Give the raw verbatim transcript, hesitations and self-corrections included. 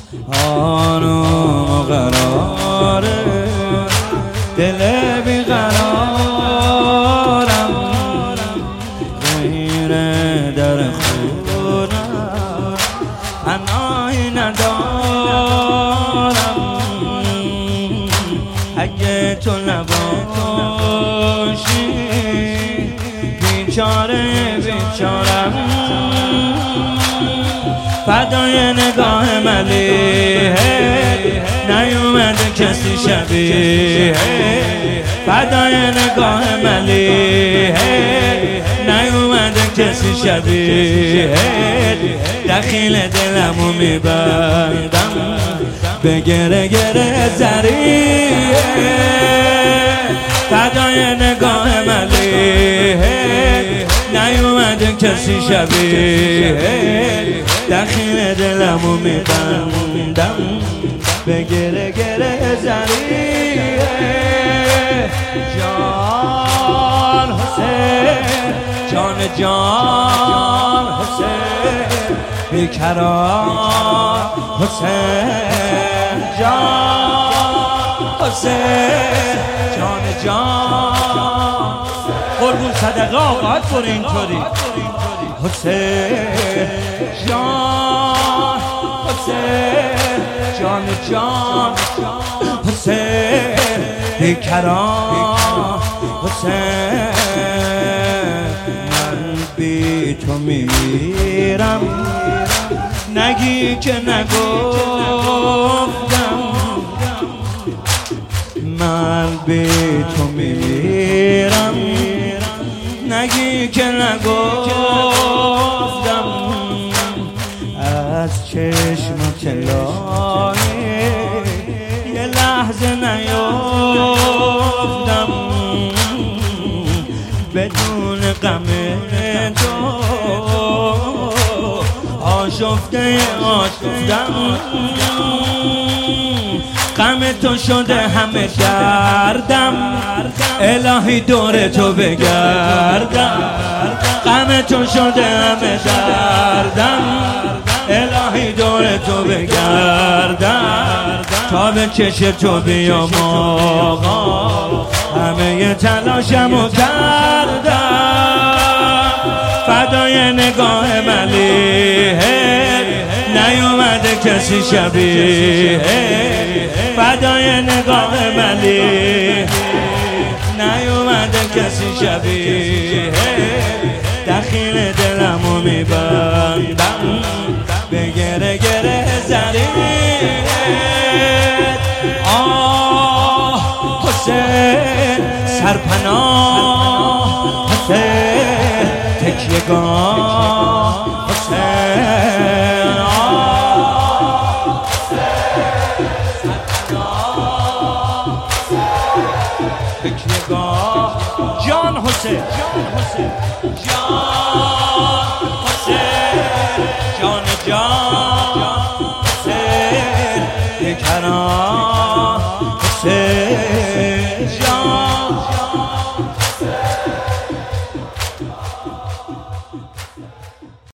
آروم و قراره دل بیقرارم غیر در خونم پناهی ندارم اگه تو نباشی بیچاره بیچارم فدای نگاه ملیحه نیومده کسی شبیه فدای نگاه ملیحه نیومده کسی شبیه دخیل دلمو میبندم به گره گره زریه فدای نگاه ملیحه نیومده کسی شبیه دخیل دلمو میبندم به گره گره زریه جان حسین جان جان حسین بیقرار حسین جان حسین جان جان قربون صدقه آقات برو اینطوری حسین جان حسین جان جان حسین بیقرار حسین من بی تو میمیرم نگی که نگفتم من بی تو میمیرم نگی که نگفتم از چشمت لایه یه لحظه نیفتم بدون غم تو آشفته آشفتم غم تو شده همه دردم الهی دور تو بگردم غم تو شده همه دردم الهی دور تو بگردم تا به چش تو بیام آقا همه تلاشمو کردم فدای نگاه ملیحه نیومده کسی شبیه فدای نگاه ملیحه نیومده کسی شبیه دخیل دلمو میبندم به گره گره زریه آه حسین سرپناه حسین تکیه‌گاه حسین آه تکیه‌گاه جان حسین جان حسین جان حسین جان جان حسین بیقرار